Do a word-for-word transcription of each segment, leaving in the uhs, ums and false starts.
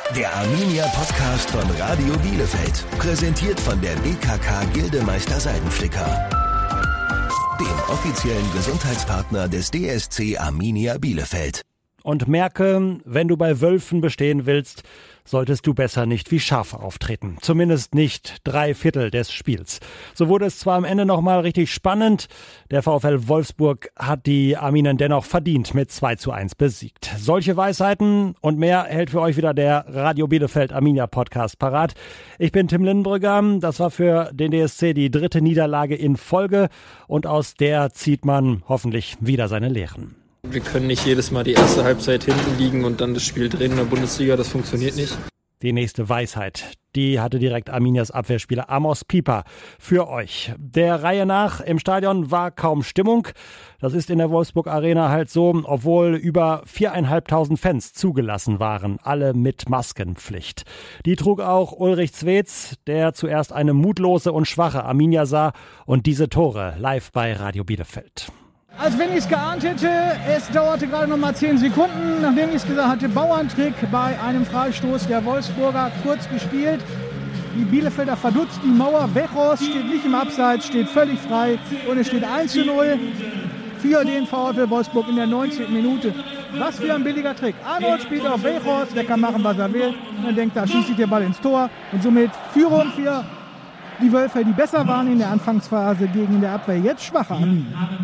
Der Arminia Podcast von Radio Bielefeld. Präsentiert von der B K K Gildemeister Seidensticker, dem offiziellen Gesundheitspartner des D S C Arminia Bielefeld. Und merke, wenn du bei Wölfen bestehen willst, solltest du besser nicht wie Schafe auftreten. Zumindest nicht drei Viertel des Spiels. So wurde es zwar am Ende nochmal richtig spannend. Der VfL Wolfsburg hat die Arminen dennoch verdient mit zwei zu eins besiegt. Solche Weisheiten und mehr hält für euch wieder der Radio Bielefeld Arminia Podcast parat. Ich bin Tim Lindenbrügger. Das war für den D S C die dritte Niederlage in Folge und aus der zieht man hoffentlich wieder seine Lehren. Wir können nicht jedes Mal die erste Halbzeit hinten liegen und dann das Spiel drehen in der Bundesliga, das funktioniert nicht. Die nächste Weisheit, die hatte direkt Arminias Abwehrspieler Amos Pieper für euch. Der Reihe nach, im Stadion war kaum Stimmung. Das ist in der Wolfsburg Arena halt so, obwohl über viereinhalbtausend Fans zugelassen waren, alle mit Maskenpflicht. Die trug auch Ulrich Zwetz, der zuerst eine mutlose und schwache Arminia sah und diese Tore live bei Radio Bielefeld. Als wenn ich es geahnt hätte, es dauerte gerade noch mal zehn Sekunden, nachdem ich es gesagt hatte, Bauerntrick bei einem Freistoß der Wolfsburger, kurz gespielt. Die Bielefelder verdutzt die Mauer, Wechhorst steht nicht im Abseits, steht völlig frei und es steht eins zu null für den VfL Wolfsburg in der neunzehnten Minute. Was für ein billiger Trick. Arnold spielt auf Wechhorst, der kann machen, was er will. Und er denkt, da schießt sich der Ball ins Tor und somit Führung für die Wölfe, die besser waren in der Anfangsphase gegen in der Abwehr, jetzt schwacher Arminia.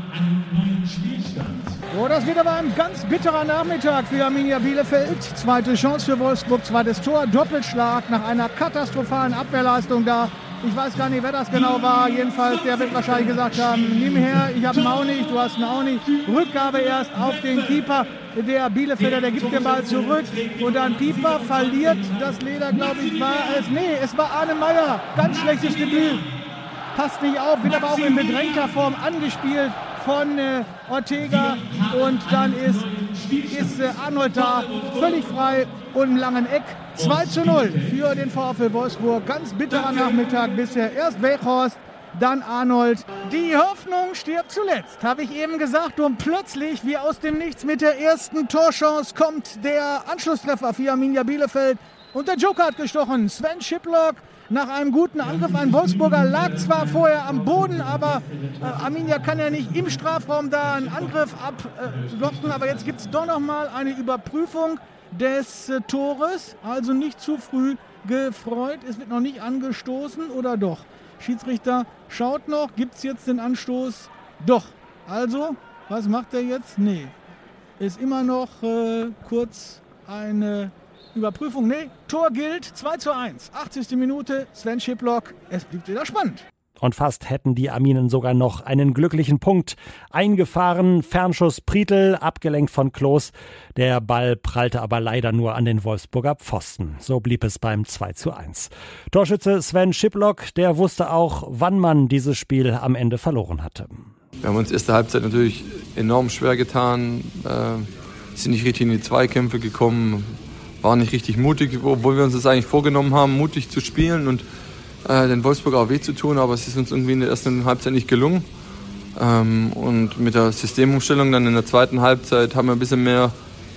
So, das wird aber ein ganz bitterer Nachmittag für Arminia Bielefeld. Zweite Chance für Wolfsburg, zweites Tor, Doppelschlag nach einer katastrophalen Abwehrleistung da. Ich weiß gar nicht, wer das genau war. Jedenfalls, der wird wahrscheinlich gesagt haben, nimm her, ich habe ihn auch nicht, du hast ihn auch nicht. Rückgabe erst auf den Keeper. Der Bielefelder, der gibt den Ball zurück. Und dann Pieper verliert das Leder, glaube ich, war es. Nee, es war Arne Meyer. Ganz schlechtes Debüt. Passt nicht auf, wird aber auch in bedrängter Form angespielt von äh, Ortega. Und dann ist, ist äh, Arnold da, völlig frei und im langen Eck. zwei zu null für den VfL Wolfsburg. Ganz bitterer Nachmittag bisher. Erst Wechhorst, dann Arnold. Die Hoffnung stirbt zuletzt, habe ich eben gesagt. Und plötzlich, wie aus dem Nichts mit der ersten Torchance, kommt der Anschlusstreffer für Arminia Bielefeld. Und der Joker hat gestochen. Sven Schiplock nach einem guten Angriff. Ein Wolfsburger lag zwar vorher am Boden, aber äh, Arminia kann ja nicht im Strafraum da einen Angriff abblocken. Äh, aber jetzt gibt es doch noch mal eine Überprüfung des äh, Tores. Also nicht zu früh gefreut. Es wird noch nicht angestoßen, oder doch? Schiedsrichter schaut noch. Gibt es jetzt den Anstoß? Doch. Also, was macht er jetzt? Nee. Ist immer noch äh, kurz eine Überprüfung. Nee, Tor gilt. zwei zu eins. achtzigste Minute. Sven Schiplock. Es blieb wieder spannend. Und fast hätten die Arminen sogar noch einen glücklichen Punkt eingefahren. Fernschuss Prietl, abgelenkt von Klos. Der Ball prallte aber leider nur an den Wolfsburger Pfosten. So blieb es beim zwei zu eins. Torschütze Sven Schiplock, der wusste auch, wann man dieses Spiel am Ende verloren hatte. Wir haben uns erste Halbzeit natürlich enorm schwer getan, äh, sind nicht richtig in die Zweikämpfe gekommen, waren nicht richtig mutig, obwohl wir uns das eigentlich vorgenommen haben, mutig zu spielen und äh, den Wolfsburg auch weh zu tun, aber es ist uns irgendwie in der ersten Halbzeit nicht gelungen. Ähm, und mit der Systemumstellung dann in der zweiten Halbzeit haben wir ein bisschen mehr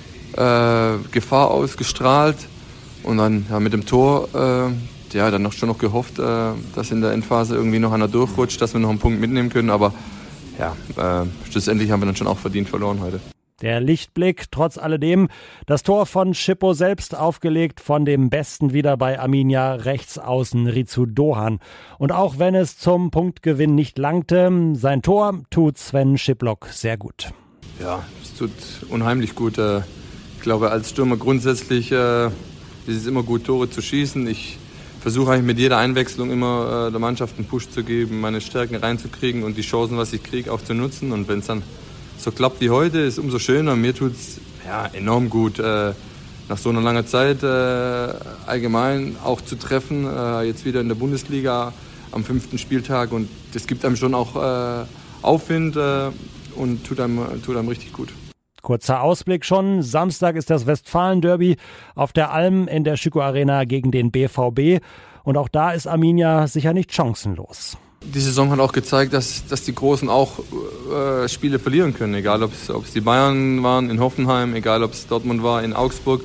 äh, Gefahr ausgestrahlt und dann ja, mit dem Tor äh, ja, dann noch schon noch gehofft, äh, dass in der Endphase irgendwie noch einer durchrutscht, dass wir noch einen Punkt mitnehmen können, aber ja, äh, schlussendlich haben wir dann schon auch verdient verloren heute. Der Lichtblick, trotz alledem, das Tor von Schippo selbst aufgelegt von dem Besten wieder bei Arminia, Rechtsaußen Ritsu Dohan. Und auch wenn es zum Punktgewinn nicht langte, sein Tor tut Sven Schiplock sehr gut. Ja, es tut unheimlich gut. Ich glaube, als Stürmer grundsätzlich ist es immer gut, Tore zu schießen. Ich versuche eigentlich mit jeder Einwechslung immer der Mannschaft einen Push zu geben, meine Stärken reinzukriegen und die Chancen, was ich kriege, auch zu nutzen. Und wenn es dann so klappt wie heute, ist umso schöner. Mir tut es ja, enorm gut, äh, nach so einer langen Zeit äh, allgemein auch zu treffen. Äh, jetzt wieder in der Bundesliga am fünften Spieltag. Und das gibt einem schon auch äh, Aufwind äh, und tut einem, tut einem richtig gut. Kurzer Ausblick schon. Samstag ist das Westfalen-Derby auf der Alm in der Schüko Arena gegen den B V B. Und auch da ist Arminia sicher nicht chancenlos. Die Saison hat auch gezeigt, dass, dass die Großen auch äh, Spiele verlieren können. Egal, ob es die Bayern waren in Hoffenheim, egal, ob es Dortmund war in Augsburg.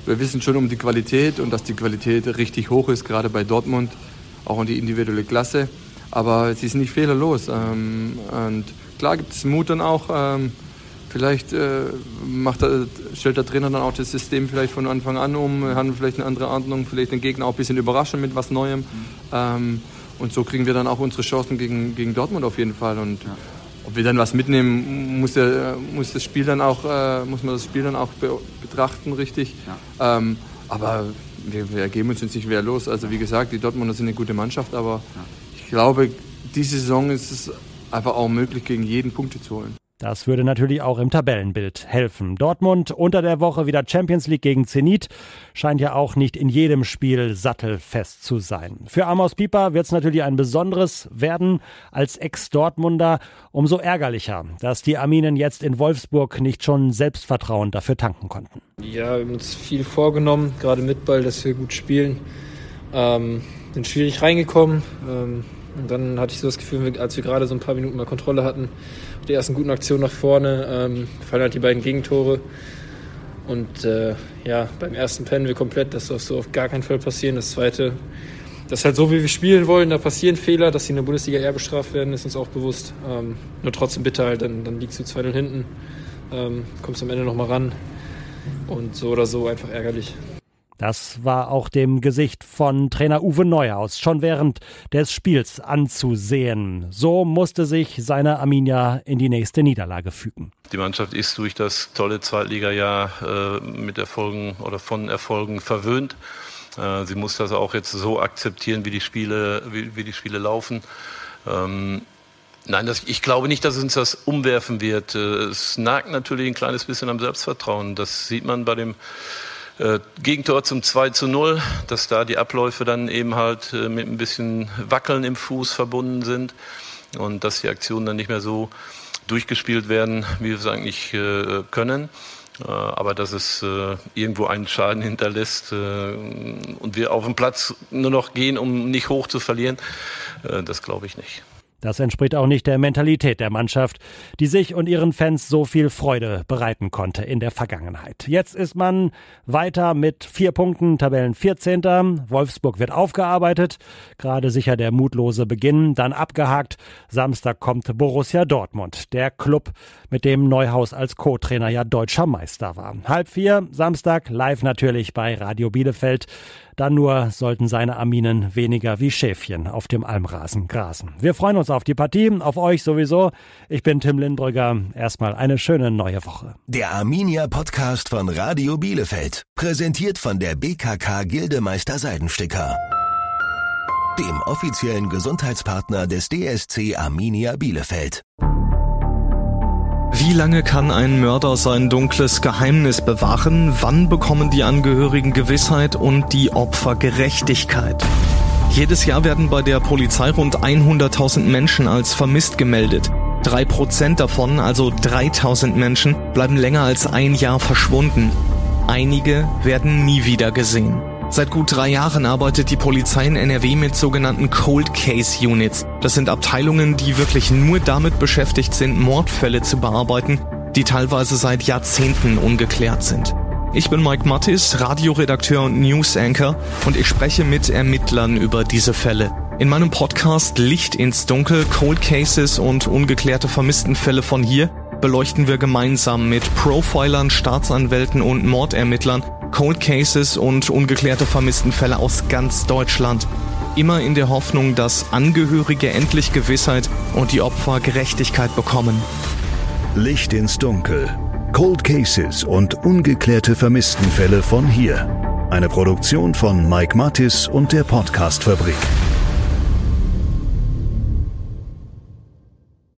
wir wissen schon um die Qualität und dass die Qualität richtig hoch ist, gerade bei Dortmund, auch in die individuelle Klasse. Aber sie ist nicht fehlerlos. Ähm, und klar gibt es Mut dann auch. Ähm, vielleicht äh, macht der, stellt der Trainer dann auch das System vielleicht von Anfang an um, hat vielleicht eine andere Ordnung, vielleicht den Gegner auch ein bisschen überraschen mit was Neuem. Mhm. Ähm, und so kriegen wir dann auch unsere Chancen gegen, gegen Dortmund auf jeden Fall. Und ja. ob wir dann was mitnehmen, muss, der, muss, das Spiel dann auch, äh, muss man das Spiel dann auch be- betrachten, richtig. Ja. Ähm, aber wir, wir ergeben uns jetzt nicht wehrlos. Also wie gesagt, die Dortmunder sind eine gute Mannschaft, aber ja. ich glaube, diese Saison ist es einfach auch möglich, gegen jeden Punkte zu holen. Das würde natürlich auch im Tabellenbild helfen. Dortmund unter der Woche wieder Champions League gegen Zenit. Scheint ja auch nicht in jedem Spiel sattelfest zu sein. Für Amos Pieper wird es natürlich ein besonderes werden als Ex-Dortmunder. Umso ärgerlicher, dass die Arminen jetzt in Wolfsburg nicht schon Selbstvertrauen dafür tanken konnten. Ja, wir haben uns viel vorgenommen, gerade mit Ball, dass wir gut spielen. Ähm, sind schwierig reingekommen. Ähm, Und dann hatte ich so das Gefühl, als wir gerade so ein paar Minuten mal Kontrolle hatten, die ersten guten Aktionen nach vorne, ähm, fallen halt die beiden Gegentore. Und äh, ja, beim ersten pennen wir komplett, das darf so auf gar keinen Fall passieren. Das zweite, das ist halt so, wie wir spielen wollen, da passieren Fehler, dass sie in der Bundesliga eher bestraft werden, ist uns auch bewusst. Ähm, nur trotzdem bitter halt, dann, dann liegst du zwei null hinten, ähm, kommst am Ende nochmal ran und so oder so einfach ärgerlich. Das war auch dem Gesicht von Trainer Uwe Neuhaus schon während des Spiels anzusehen. So musste sich seine Arminia in die nächste Niederlage fügen. Die Mannschaft ist durch das tolle Zweitligajahr äh, mit Erfolgen oder von Erfolgen verwöhnt. Äh, sie muss das auch jetzt so akzeptieren, wie die Spiele, wie, wie die Spiele laufen. Ähm, Nein, das, ich glaube nicht, dass uns das umwerfen wird. Es nagt natürlich ein kleines bisschen am Selbstvertrauen. Das sieht man bei dem Äh, Gegentor zum zwei zu null, dass da die Abläufe dann eben halt äh, mit ein bisschen Wackeln im Fuß verbunden sind und dass die Aktionen dann nicht mehr so durchgespielt werden, wie wir es eigentlich äh, können. Äh, aber dass es äh, irgendwo einen Schaden hinterlässt äh, und wir auf den Platz nur noch gehen, um nicht hoch zu verlieren, äh, das glaube ich nicht. Das entspricht auch nicht der Mentalität der Mannschaft, die sich und ihren Fans so viel Freude bereiten konnte in der Vergangenheit. Jetzt ist man weiter mit vier Punkten, Tabellen vierzehnter Wolfsburg wird aufgearbeitet, gerade sicher der mutlose Beginn, dann abgehakt. Samstag kommt Borussia Dortmund, der Club, mit dem Neuhaus als Co-Trainer ja deutscher Meister war. Halb vier, Samstag, live natürlich bei Radio Bielefeld. Dann nur sollten seine Arminen weniger wie Schäfchen auf dem Almrasen grasen. Wir freuen uns auf die Partie, auf euch sowieso. Ich bin Tim Lindbrügger. Erstmal eine schöne neue Woche. Der Arminia-Podcast von Radio Bielefeld. Präsentiert von der B K K Gildemeister Seidensticker. Dem offiziellen Gesundheitspartner des D S C Arminia Bielefeld. Wie lange kann ein Mörder sein dunkles Geheimnis bewahren? Wann bekommen die Angehörigen Gewissheit und die Opfer Gerechtigkeit? Jedes Jahr werden bei der Polizei rund hunderttausend Menschen als vermisst gemeldet. Drei Prozent davon, also dreitausend Menschen, bleiben länger als ein Jahr verschwunden. Einige werden nie wieder gesehen. Seit gut drei Jahren arbeitet die Polizei in N R W mit sogenannten Cold Case Units. Das sind Abteilungen, die wirklich nur damit beschäftigt sind, Mordfälle zu bearbeiten, die teilweise seit Jahrzehnten ungeklärt sind. Ich bin Mike Mattis, Radioredakteur und News Anchor, und ich spreche mit Ermittlern über diese Fälle. In meinem Podcast Licht ins Dunkel, Cold Cases und ungeklärte Vermisstenfälle von hier beleuchten wir gemeinsam mit Profilern, Staatsanwälten und Mordermittlern Cold Cases und ungeklärte Vermisstenfälle aus ganz Deutschland. Immer in der Hoffnung, dass Angehörige endlich Gewissheit und die Opfer Gerechtigkeit bekommen. Licht ins Dunkel. Cold Cases und ungeklärte Vermisstenfälle von hier. Eine Produktion von Mike Mattis und der Podcast-Fabrik.